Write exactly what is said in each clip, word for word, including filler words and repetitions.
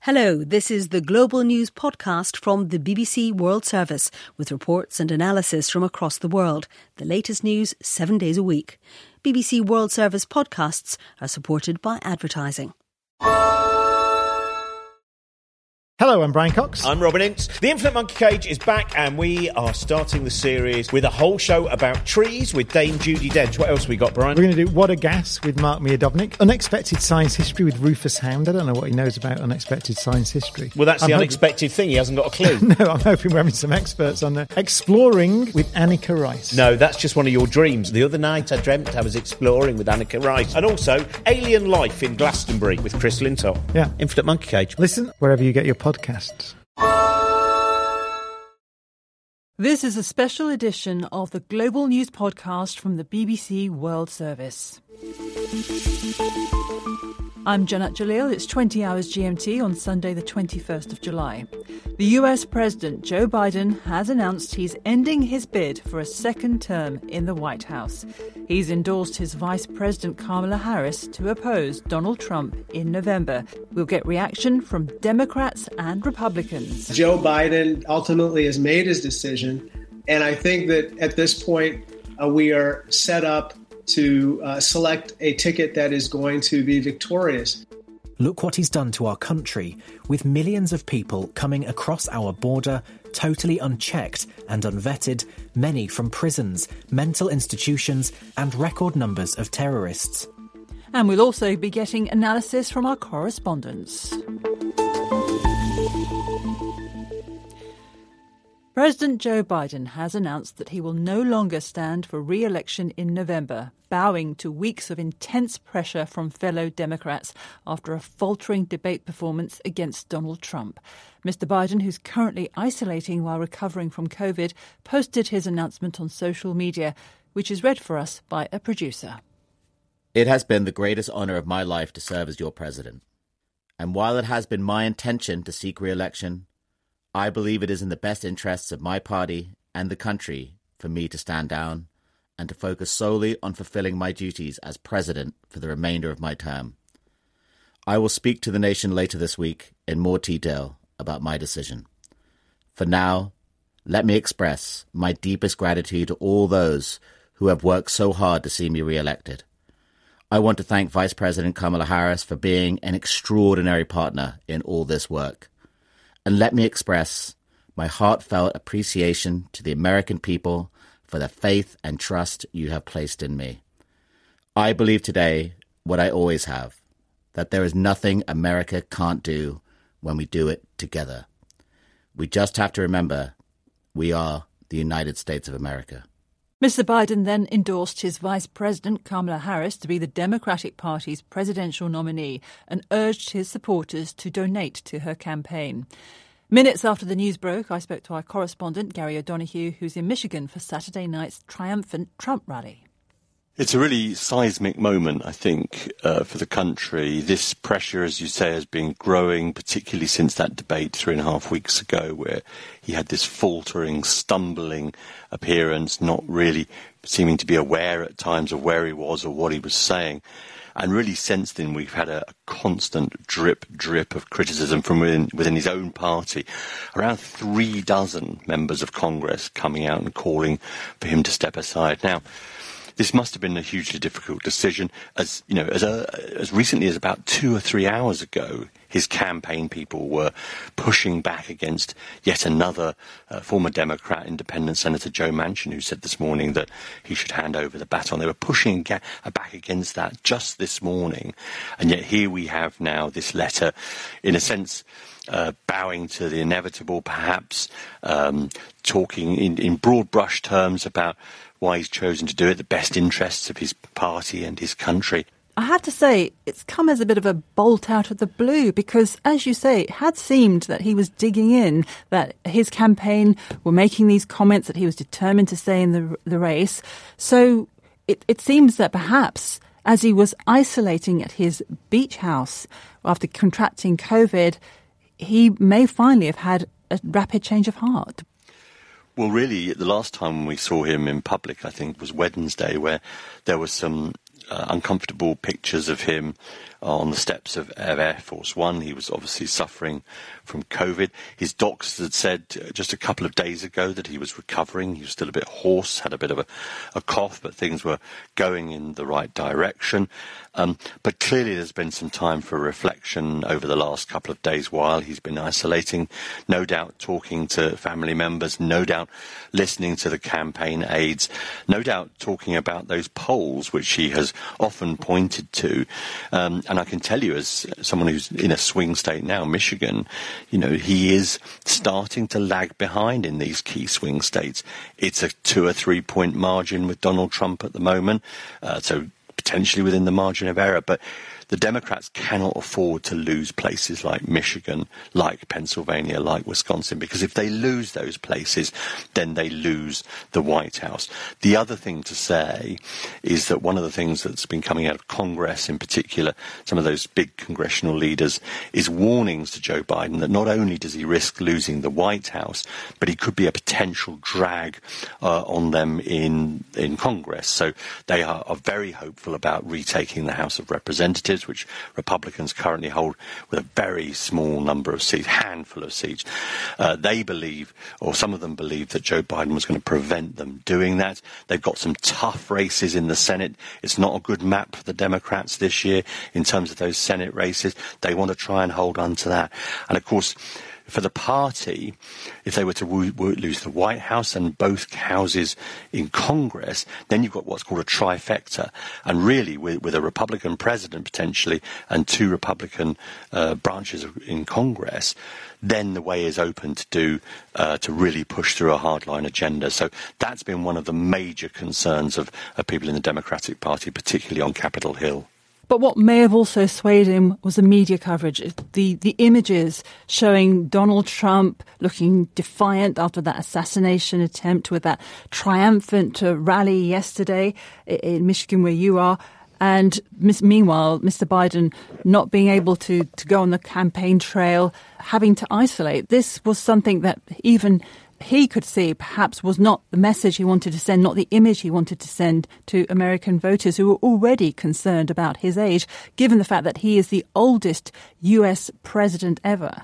Hello, this is the Global News podcast from the B B C World Service with reports and analysis from across the world. The latest news seven days a week. B B C World Service podcasts are supported by advertising. Hello, I'm Brian Cox. I'm Robin Ince. The Infinite Monkey Cage is back and we are starting the series with a whole show about trees with Dame Judi Dench. What else have we got, Brian? We're going to do What a Gas with Mark Miodownik, Unexpected Science History with Rufus Hound. I don't know what he knows about unexpected science history. Well, that's I'm the hoping... unexpected thing. He hasn't got a clue. No, I'm hoping we're having some experts on there. Exploring with Anneka Rice. No, that's just one of your dreams. The other night I dreamt I was exploring with Anneka Rice. And also Alien Life in Glastonbury with Chris Lintott. Yeah. Infinite Monkey Cage. Listen wherever you get your podcasts. This is a special edition of the Global News podcast from the B B C World Service. I'm Janat Jalil. It's twenty hours G M T on Sunday the twenty-first of July. The U S President Joe Biden has announced he's ending his bid for a second term in the White House. He's endorsed his Vice President Kamala Harris to oppose Donald Trump in November. We'll get reaction from Democrats and Republicans. Joe Biden ultimately has made his decision, and I think that at this point uh, we are set up to uh, select a ticket that is going to be victorious. Look what he's done to our country, with millions of people coming across our border totally unchecked and unvetted, many from prisons, mental institutions and record numbers of terrorists. And we'll also be getting analysis from our correspondents. President Joe Biden has announced that he will no longer stand for re-election in November, bowing to weeks of intense pressure from fellow Democrats after a faltering debate performance against Donald Trump. Mister Biden, who's currently isolating while recovering from COVID, posted his announcement on social media, which is read for us by a producer. It has been the greatest honour of my life to serve as your president. And while it has been my intention to seek re-election, I believe it is in the best interests of my party and the country for me to stand down and to focus solely on fulfilling my duties as president for the remainder of my term. I will speak to the nation later this week in more detail about my decision. For now, let me express my deepest gratitude to all those who have worked so hard to see me re-elected. I want to thank Vice President Kamala Harris for being an extraordinary partner in all this work. And let me express my heartfelt appreciation to the American people for the faith and trust you have placed in me. I believe today what I always have, that there is nothing America can't do when we do it together. We just have to remember we are the United States of America. Mister Biden then endorsed his Vice President Kamala Harris to be the Democratic Party's presidential nominee and urged his supporters to donate to her campaign. Minutes after the news broke, I spoke to our correspondent, Gary O'Donoghue, who's in Michigan for Saturday night's triumphant Trump rally. It's a really seismic moment, I think, uh, for the country. This pressure, as you say, has been growing, particularly since that debate three and a half weeks ago, where he had this faltering, stumbling appearance, not really seeming to be aware at times of where he was or what he was saying. And really since then, we've had a, a constant drip, drip of criticism from within, within his own party. Around three dozen members of Congress coming out and calling for him to step aside. Now, this must have been a hugely difficult decision. As you know, as, a, as recently as about two or three hours ago, his campaign people were pushing back against yet another uh, former Democrat, Independent Senator Joe Manchin, who said this morning that he should hand over the baton. They were pushing ga- back against that just this morning. And yet here we have now this letter, in a sense, Uh, bowing to the inevitable, perhaps um, talking in, in broad brush terms about why he's chosen to do it, the best interests of his party and his country. I have to say, it's come as a bit of a bolt out of the blue because, as you say, it had seemed that he was digging in, that his campaign were making these comments that he was determined to stay in the, the race. So it, it seems that perhaps as he was isolating at his beach house after contracting COVID, he may finally have had a rapid change of heart. Well, really, the last time we saw him in public, I think, was Wednesday, where there was some uh, uncomfortable pictures of him on the steps of, of Air Force One. He was obviously suffering from COVID. His doctors had said just a couple of days ago that he was recovering. He was still a bit hoarse, had a bit of a, a cough, but things were going in the right direction. Um, but clearly there's been some time for reflection over the last couple of days while he's been isolating, no doubt talking to family members, no doubt listening to the campaign aides, no doubt talking about those polls which he has often pointed to. Um, and I can tell you, as someone who's in a swing state now, Michigan, you know, he is starting to lag behind in these key swing states. It's a two or three point margin with Donald Trump at the moment, uh, so potentially within the margin of error. But the Democrats cannot afford to lose places like Michigan, like Pennsylvania, like Wisconsin, because if they lose those places, then they lose the White House. The other thing to say is that one of the things that's been coming out of Congress in particular, some of those big congressional leaders, is warnings to Joe Biden that not only does he risk losing the White House, but he could be a potential drag uh, on them in, in Congress. So they are, are very hopeful about retaking the House of Representatives, which Republicans currently hold with a very small number of seats, handful of seats. Uh, they believe, or some of them believe, that Joe Biden was going to prevent them doing that. They've got some tough races in the Senate. It's not a good map for the Democrats this year in terms of those Senate races. They want to try and hold on to that. And of course, for the party, if they were to w- w- lose the White House and both houses in Congress, then you've got what's called a trifecta. And really, with, with a Republican president potentially and two Republican uh, branches in Congress, then the way is open to do uh, to really push through a hardline agenda. So that's been one of the major concerns of, of people in the Democratic Party, particularly on Capitol Hill. But what may have also swayed him was the media coverage, the the images showing Donald Trump looking defiant after that assassination attempt with that triumphant uh, rally yesterday in Michigan where you are. And meanwhile, Mister Biden not being able to, to go on the campaign trail, having to isolate. This was something that even he could see perhaps was not the message he wanted to send, not the image he wanted to send to American voters who were already concerned about his age, given the fact that he is the oldest U S president ever.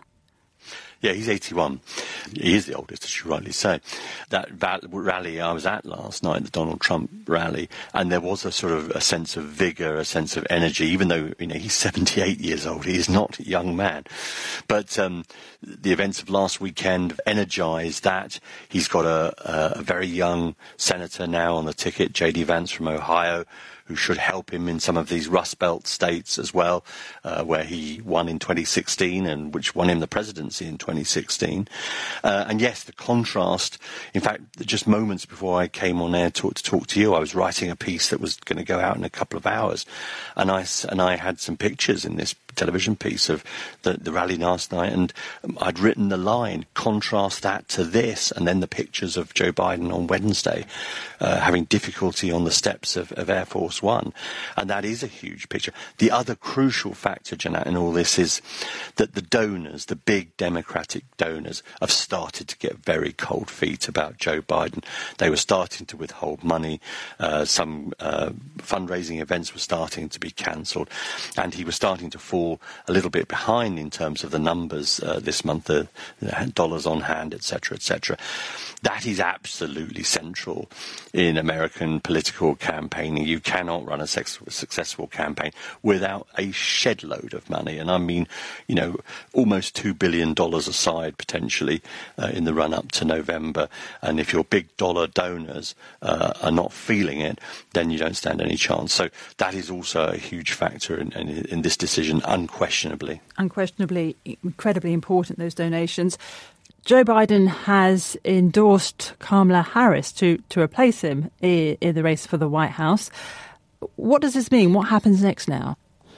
Yeah, he's eighty-one. He is the oldest, as you rightly say. That, that rally I was at last night, the Donald Trump rally, and there was a sort of a sense of vigour, a sense of energy, even though, you know, he's seventy-eight years old. He is not a young man. But um, the events of last weekend energised that. He's got a, a very young senator now on the ticket, J D Vance from Ohio, who should help him in some of these Rust Belt states as well, uh, where he won in twenty sixteen and which won him the presidency in twenty sixteen. Uh, and yes, the contrast, in fact, just moments before I came on air to, to talk to you, I was writing a piece that was going to go out in a couple of hours. And I, and I had some pictures in this television piece of the, the rally last night, and I'd written the line, contrast that to this, and then the pictures of Joe Biden on Wednesday uh, having difficulty on the steps of, of Air Force One. And that is a huge picture. The other crucial factor, Jeanette, in all this is that the donors, the big Democratic donors, have started to get very cold feet about Joe Biden. They were starting to withhold money. Uh, some uh, fundraising events were starting to be cancelled, and he was starting to fall a little bit behind in terms of the numbers uh, this month, the uh, dollars on hand, et cetera, et cetera. That is absolutely central in American political campaigning. You cannot run a sex- successful campaign without a shed load of money. And I mean, you know, almost two billion dollars aside potentially uh, in the run-up to November. And if your big dollar donors uh, are not feeling it, then you don't stand any chance. So that is also a huge factor in, in, in this decision, unquestionably. Unquestionably, incredibly important, those donations. Joe Biden has endorsed Kamala Harris to, to replace him in, in the race for the White House. What does this mean? What happens next now?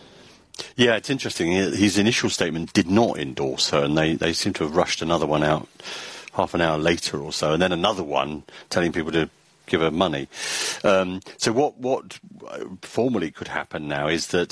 Yeah, it's interesting. His initial statement did not endorse her, and they, they seem to have rushed another one out half an hour later or so, and then another one telling people to give her money. Um, so what, what formally could happen now is that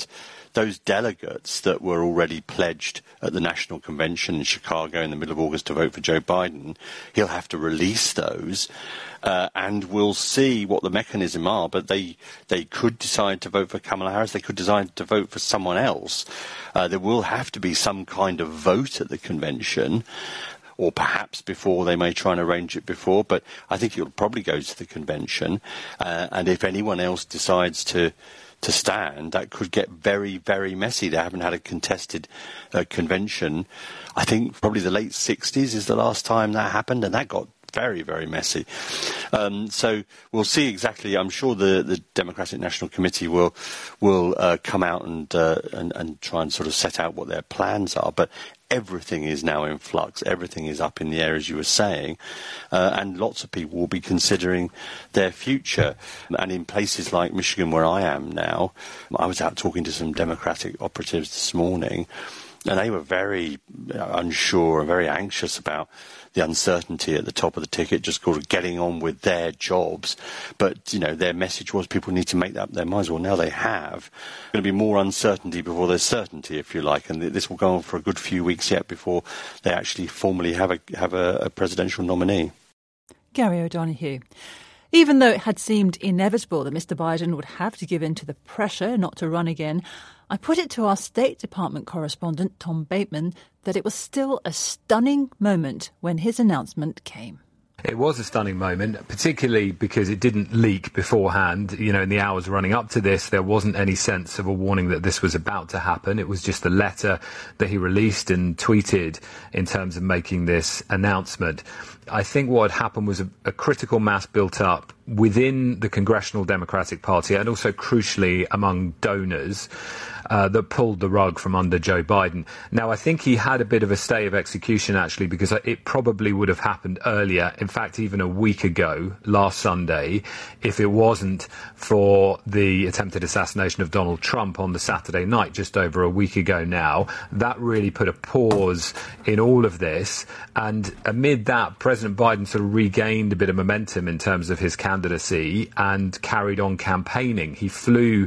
those delegates that were already pledged at the National Convention in Chicago in the middle of August to vote for Joe Biden, he'll have to release those. Uh, and we'll see what the mechanism are, but they they could decide to vote for Kamala Harris, they could decide to vote for someone else. Uh, there will have to be some kind of vote at the convention, or perhaps before, they may try and arrange it before, but I think it'll probably go to the convention. Uh, and if anyone else decides to to stand, that could get very, very messy. They haven't had a contested uh, convention. I think probably the late sixties is the last time that happened, and that got very, very messy. Um, so we'll see exactly. I'm sure the, the Democratic National Committee will will uh, come out and, uh, and and try and sort of set out what their plans are. But everything is now in flux. Everything is up in the air, as you were saying, uh, and lots of people will be considering their future. And in places like Michigan, where I am now, I was out talking to some Democratic operatives this morning, and they were very unsure and very anxious about the uncertainty at the top of the ticket, just sort of getting on with their jobs. But, you know, their message was people need to make up their minds. Well, now they have. There's going to be more uncertainty before there's certainty, if you like, and this will go on for a good few weeks yet before they actually formally have a, have a, a presidential nominee. Gary O'Donoghue. Even though it had seemed inevitable that Mister Biden would have to give in to the pressure not to run again, I put it to our State Department correspondent, Tom Bateman, that it was still a stunning moment when his announcement came. It was a stunning moment, particularly because it didn't leak beforehand. You know, in the hours running up to this, there wasn't any sense of a warning that this was about to happen. It was just a letter that he released and tweeted in terms of making this announcement. I think what had happened was a, a critical mass built up within the Congressional Democratic Party and also crucially among donors uh, that pulled the rug from under Joe Biden. Now, I think he had a bit of a stay of execution, actually, because it probably would have happened earlier. In fact, even a week ago, last Sunday, if it wasn't for the attempted assassination of Donald Trump on the Saturday night, just over a week ago now, that really put a pause in all of this. And amid that, President Biden sort of regained a bit of momentum in terms of his candidacy and carried on campaigning. He flew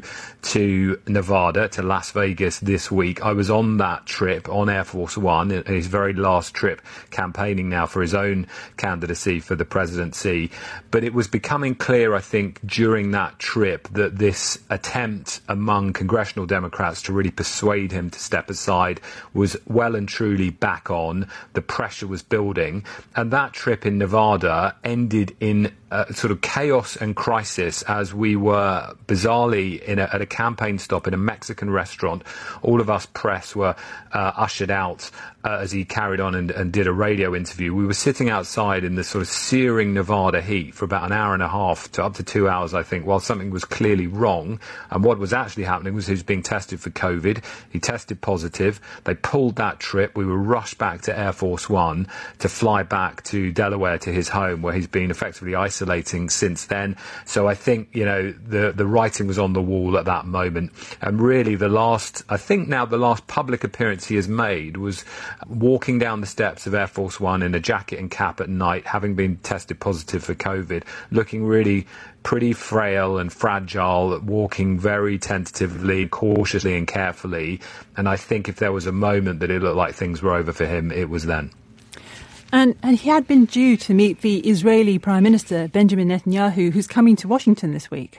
to Nevada, to Las Vegas this week. I was on that trip on Air Force One, his very last trip campaigning now for his own candidacy for the presidency. But it was becoming clear, I think, during that trip that this attempt among congressional Democrats to really persuade him to step aside was well and truly back on. The pressure was building. And that trip in Nevada ended in uh, sort of chaos and crisis as we were bizarrely in a, at a campaign stop in a Mexican restaurant. All of us press were uh, ushered out uh, as he carried on and, and did a radio interview. We were sitting outside in the sort of searing Nevada heat for about an hour and a half to up to two hours, I think, while something was clearly wrong. And what was actually happening was he was being tested for COVID. He tested positive. They pulled that trip. We were rushed back to Air Force One to fly back to Delaware to his home, where he's been effectively isolating since then. So I think, you know, the, the writing was on the wall at that moment. And really the last, I think now the last public appearance he has made was walking down the steps of Air Force One in a jacket and cap at night, having been tested positive for COVID, looking really pretty frail and fragile, walking very tentatively, cautiously and carefully. And I think if there was a moment that it looked like things were over for him, it was then. And, and he had been due to meet the Israeli Prime Minister, Benjamin Netanyahu, who's coming to Washington this week.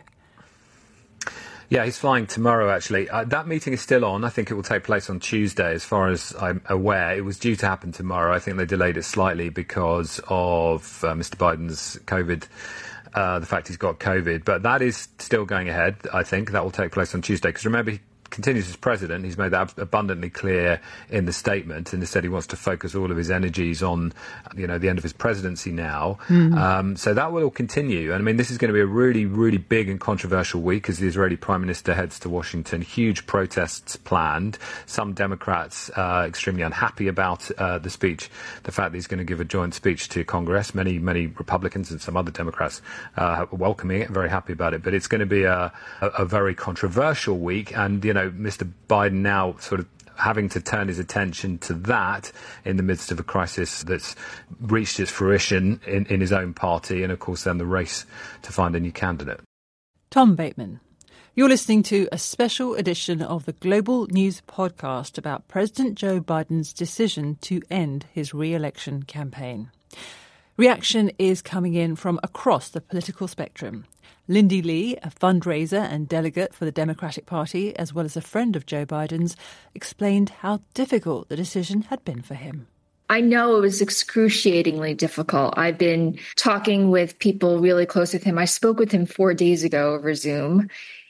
Yeah, he's flying tomorrow, actually. Uh, that meeting is still on. I think it will take place on Tuesday, as far as I'm aware. It was due to happen tomorrow. I think they delayed it slightly because of uh, Mister Biden's COVID, uh, the fact he's got COVID. But that is still going ahead, I think. That will take place on Tuesday. Because remember, he continues as president. He's made that abundantly clear in the statement, and he said he wants to focus all of his energies on, you know, the end of his presidency now. Mm-hmm. Um, so that will all continue. And I mean, this is going to be a really, really big and controversial week as the Israeli Prime Minister heads to Washington. Huge protests planned. Some Democrats uh, extremely unhappy about uh, the speech, the fact that he's going to give a joint speech to Congress. Many, many Republicans and some other Democrats uh, are welcoming it, very happy about it. But it's going to be a, a, a very controversial week. And, you know, Mister Biden now sort of having to turn his attention to that in the midst of a crisis that's reached its fruition in, in his own party, and of course then the race to find a new candidate. Tom Bateman. You're listening to a special edition of the Global News Podcast about President Joe Biden's decision to end his re-election campaign. Reaction is coming in from across the political spectrum. Lindy Lee, a fundraiser and delegate for the Democratic Party, as well as a friend of Joe Biden's, explained how difficult the decision had been for him. I know it was excruciatingly difficult. I've been talking with people really close with him. I spoke with him four days ago over Zoom.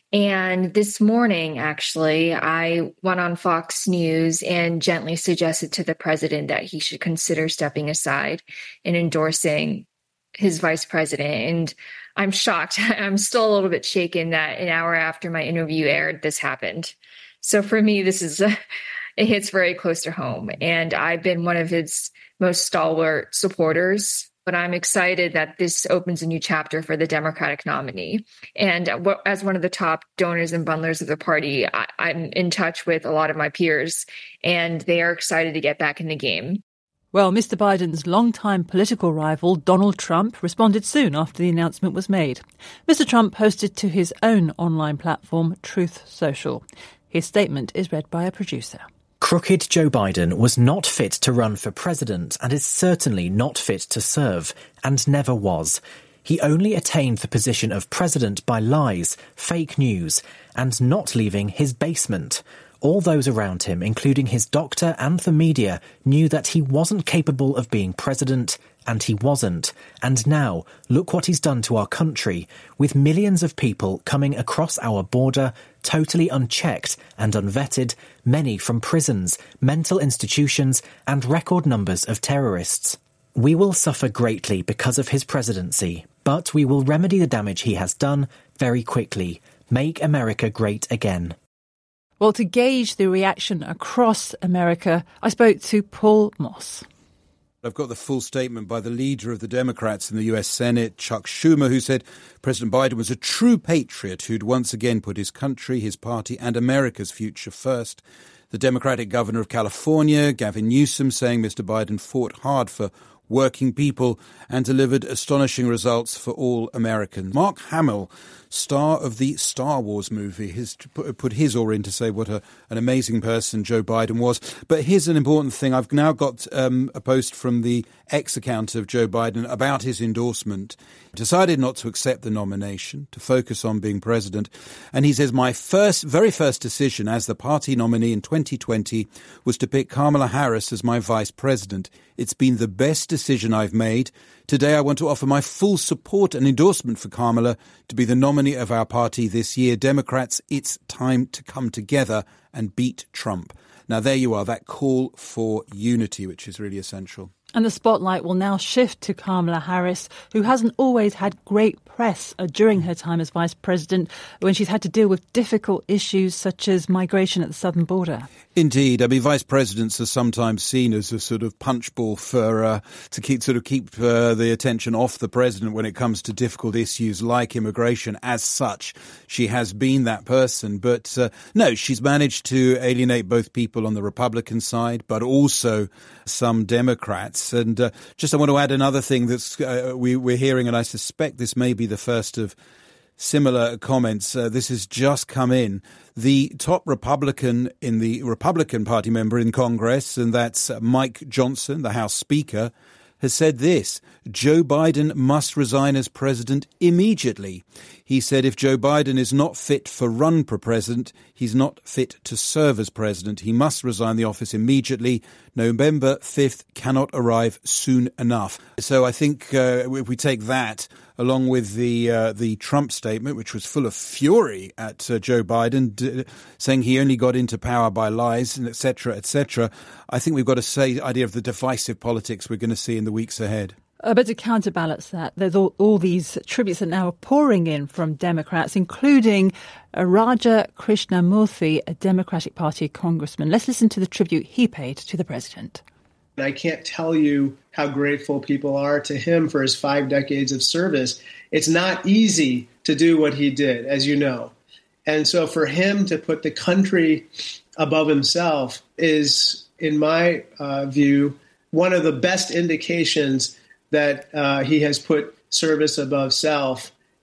And this morning, actually, I went on Fox News and gently suggested to the president that he should consider stepping aside and endorsing his vice president. And I'm shocked. I'm still a little bit shaken that an hour after my interview aired, this happened. So for me, this is a, it hits very close to home. And I've been one of his most stalwart supporters. But I'm excited that this opens a new chapter for the Democratic nominee. And as one of the top donors and bundlers of the party, I, I'm in touch with a lot of my peers, and they are excited to get back in the game. Well, Mister Biden's longtime political rival, Donald Trump, responded soon after the announcement was made. Mister Trump posted to his own online platform, Truth Social. His statement is read by a producer. Crooked Joe Biden was not fit to run for president and is certainly not fit to serve, and never was. He only attained the position of president by lies, fake news, and not leaving his basement. All those around him, including his doctor and the media, knew that he wasn't capable of being president, and he wasn't. And now, look what he's done to our country, with millions of people coming across our border, totally unchecked and unvetted, many from prisons, mental institutions, and record numbers of terrorists. We will suffer greatly because of his presidency, but we will remedy the damage he has done very quickly. Make America great again. Well, to gauge the reaction across America, I spoke to Paul Moss. I've got the full statement by the leader of the Democrats in the U S Senate, Chuck Schumer, who said President Biden was a true patriot who'd once again put his country, his party and America's future first. The Democratic governor of California, Gavin Newsom, saying Mister Biden fought hard for working people and delivered astonishing results for all Americans. Mark Hamill, star of the Star Wars movie, has put his oar in to say what a, an amazing person Joe Biden was. But here's an important thing. I've now got um, a post from the X account of Joe Biden about his endorsement. He decided not to accept the nomination, to focus on being president. And he says, my first, very first decision as the party nominee in twenty twenty was to pick Kamala Harris as my vice president. It's been the best decision I've made. Today, I want to offer my full support and endorsement for Kamala to be the nominee of our party this year. Democrats, it's time to come together and beat Trump. Now, there you are, that call for unity, which is really essential. And the spotlight will now shift to Kamala Harris, who hasn't always had great press during her time as vice president when she's had to deal with difficult issues such as migration at the southern border. Indeed. I mean, vice presidents are sometimes seen as a sort of punchball for uh, to keep sort of keep uh, the attention off the president when it comes to difficult issues like immigration. As such, she has been that person. But uh, no, she's managed to alienate both people on the Republican side, but also some Democrats. And uh, just I want to add another thing that's uh, we, we're hearing, and I suspect this may be the first of similar comments. Uh, this has just come in. The top Republican in the Republican Party member in Congress, and that's Mike Johnson, the House Speaker, has said this: Joe Biden must resign as president immediately. He said if Joe Biden is not fit for run for president, he's not fit to serve as president. He must resign the office immediately. November fifth cannot arrive soon enough. So I think uh, if we take that along with the uh, the Trump statement, which was full of fury at uh, Joe Biden, d- saying he only got into power by lies, and et cetera, et cetera, I think we've got to say the idea of the divisive politics we're going to see in the weeks ahead. Uh, but to counterbalance that, there's all, all these tributes that now are pouring in from Democrats, including uh, Raja Krishnamurthy, a Democratic Party congressman. Let's listen to the tribute he paid to the president. I can't tell you how grateful people are to him for his five decades of service. It's not easy to do what he did, as you know. And so for him to put the country above himself is, in my uh, view, one of the best indications that uh, he has put service above self.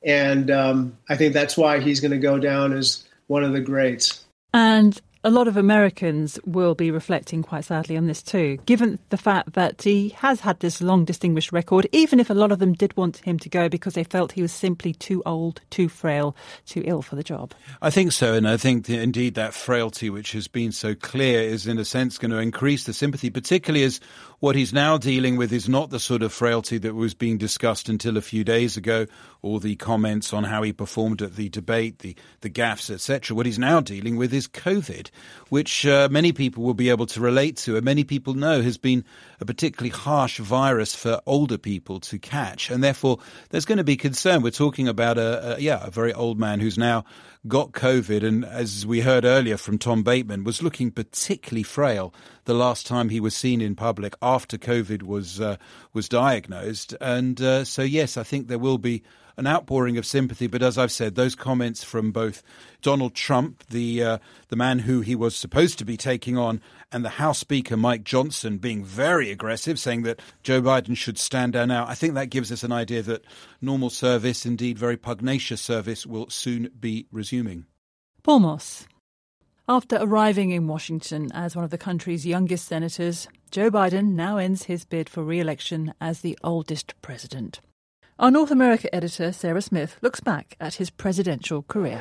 And um, I think that's why he's going to go down as one of the greats. And a lot of Americans will be reflecting quite sadly on this too, given the fact that he has had this long distinguished record, even if a lot of them did want him to go because they felt he was simply too old, too frail, too ill for the job. I think so, and I think that indeed that frailty, which has been so clear, is in a sense going to increase the sympathy, particularly as what he's now dealing with is not the sort of frailty that was being discussed until a few days ago, or the comments on how he performed at the debate, the, the gaffes, et cetera. What he's now dealing with is COVID, which uh, many people will be able to relate to, and many people know has been a particularly harsh virus for older people to catch, and therefore there's going to be concern. We're talking about a, a yeah a very old man who's now got COVID, and as we heard earlier from Tom Bateman, was looking particularly frail the last time he was seen in public after COVID was uh, was diagnosed. And uh, so, yes, I think there will be an outpouring of sympathy. But as I've said, those comments from both Donald Trump, the uh, the man who he was supposed to be taking on, and the House Speaker, Mike Johnson, being very aggressive, saying that Joe Biden should stand down now, I think that gives us an idea that normal service, indeed very pugnacious service, will soon be resuming. Paul Moss. After arriving in Washington as one of the country's youngest senators, Joe Biden now ends his bid for re-election as the oldest president. Our North America editor, Sarah Smith, looks back at his presidential career.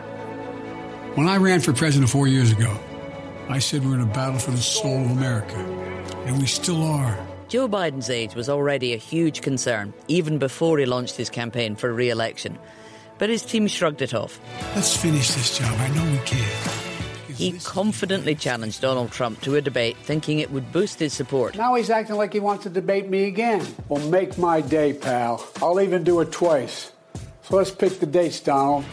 When I ran for president four years ago, I said we're in a battle for the soul of America, and we still are. Joe Biden's age was already a huge concern, even before he launched his campaign for re-election. But his team shrugged it off. Let's finish this job. I know we can. He confidently challenged Donald Trump to a debate, thinking it would boost his support. Now he's acting like he wants to debate me again. Well, make my day, pal. I'll even do it twice. So let's pick the dates, Donald.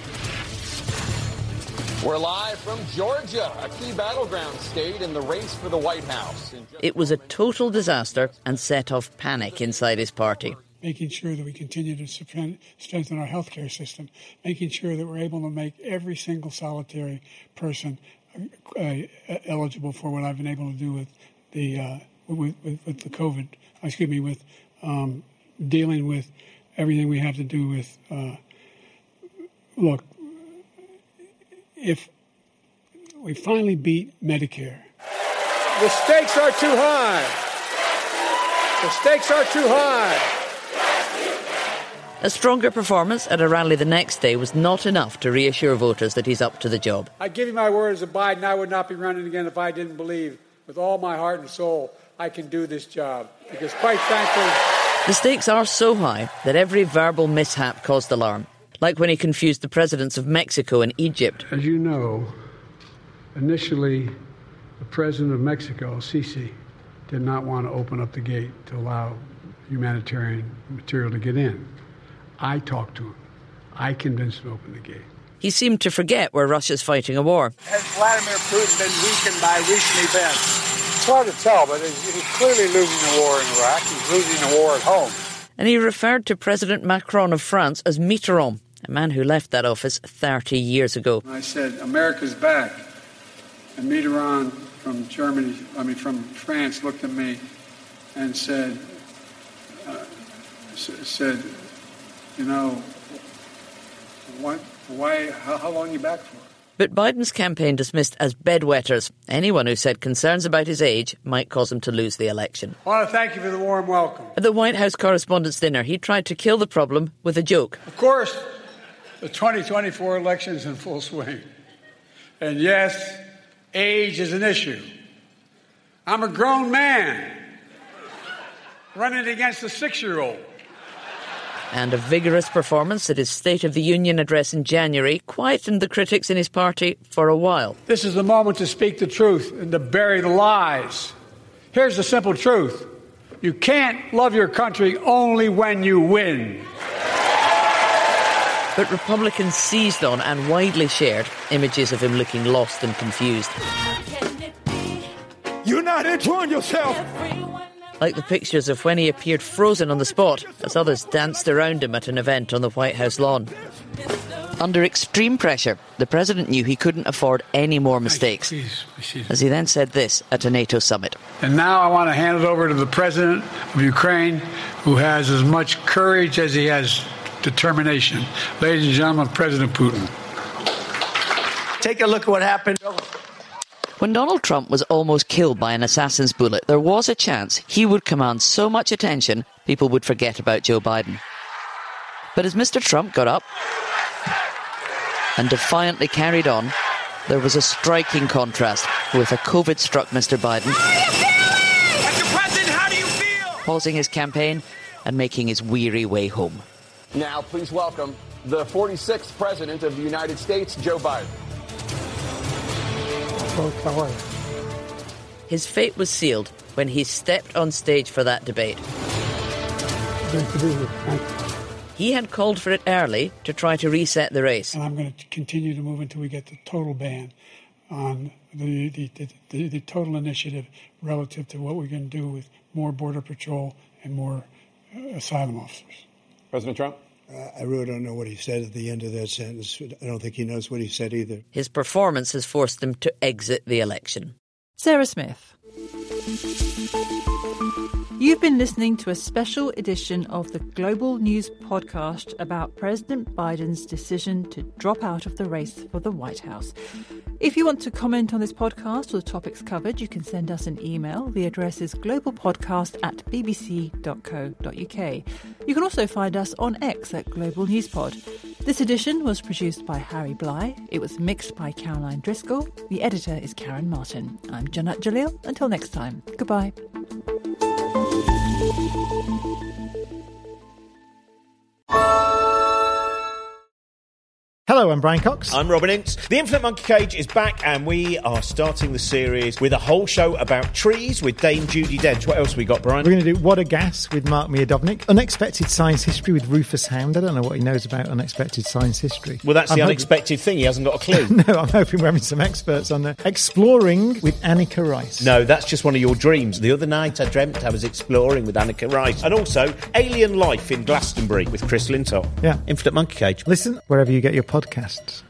We're live from Georgia, a key battleground state in the race for the White House. It was a total disaster and set off panic inside his party. Making sure that we continue to strengthen our healthcare system, making sure that we're able to make every single solitary person uh, eligible for what I've been able to do with the uh, with, with, with the COVID. Excuse me, with um, dealing with everything we have to do with. Uh, look, if we finally beat Medicare, the stakes are too high. The stakes are too high. A stronger performance at a rally the next day was not enough to reassure voters that he's up to the job. I give you my word as a Biden, I would not be running again if I didn't believe with all my heart and soul I can do this job. Because quite frankly... The stakes are so high that every verbal mishap caused alarm, like when he confused the presidents of Mexico and Egypt. As you know, initially the president of Mexico, Sisi, did not want to open up the gate to allow humanitarian material to get in. I talked to him. I convinced him to open the gate. He seemed to forget where Russia's fighting a war. Has Vladimir Putin been weakened by recent events? It's hard to tell, but he's clearly losing the war in Iraq. He's losing the war at home. And he referred to President Macron of France as Mitterrand, a man who left that office thirty years ago. I said, America's back. And Mitterrand from Germany, I mean from France, looked at me and said, uh, said, you know, what, why, how, how long are you back for? But Biden's campaign dismissed as bedwetters anyone who said concerns about his age might cause him to lose the election. I want to thank you for the warm welcome. At the White House Correspondents' Dinner, he tried to kill the problem with a joke. Of course, the twenty twenty-four election is in full swing. And yes, age is an issue. I'm a grown man running against a six-year-old. And a vigorous performance at his State of the Union address in January quietened the critics in his party for a while. This is the moment to speak the truth and to bury the lies. Here's the simple truth. You can't love your country only when you win. But Republicans seized on and widely shared images of him looking lost and confused. You're not enjoying yourself. Like the pictures of when he appeared frozen on the spot as others danced around him at an event on the White House lawn. Under extreme pressure, the president knew he couldn't afford any more mistakes, as he then said this at a NATO summit. And now I want to hand it over to the president of Ukraine, who has as much courage as he has determination. Ladies and gentlemen, President Putin. Take a look at what happened. When Donald Trump was almost killed by an assassin's bullet, there was a chance he would command so much attention people would forget about Joe Biden. But as Mister Trump got up and defiantly carried on, there was a striking contrast with a COVID-struck Mister Biden Mister President, how do you feel? pausing his campaign and making his weary way home. Now, please welcome the forty-sixth President of the United States, Joe Biden. How are you? His fate was sealed when he stepped on stage for that debate. Great to be here. Thank you. He had called for it early to try to reset the race. And I'm going to continue to move until we get the total ban on the the, the, the, the total initiative relative to what we're going to do with more Border Patrol and more uh, asylum officers. President Trump? Uh, I really don't know what he said at the end of that sentence. I don't think he knows what he said either. His performance has forced him to exit the election. Sarah Smith. You've been listening to a special edition of the Global News podcast about President Biden's decision to drop out of the race for the White House. If you want to comment on this podcast or the topics covered, you can send us an email. The address is globalpodcast at bbc dot co dot uk. You can also find us on X at Global News Pod. This edition was produced by Harry Bly. It was mixed by Caroline Driscoll. The editor is Karen Martin. I'm Janat Jalil. Until next time, goodbye. Hello, I'm Brian Cox. I'm Robin Ince. The Infinite Monkey Cage is back, and we are starting the series with a whole show about trees with Dame Judi Dench. What else we got, Brian? We're going to do What a Gas with Mark Miodownik, Unexpected Science History with Rufus Hound. I don't know what he knows about unexpected science history. Well, that's I'm the hoping... unexpected thing. He hasn't got a clue. No, I'm hoping we're having some experts on there. Exploring with Anneka Rice. No, that's just one of your dreams. The other night I dreamt I was exploring with Anneka Rice. And also Alien Life in Glastonbury with Chris Lintott. Yeah. Infinite Monkey Cage. Listen wherever you get your podcasts.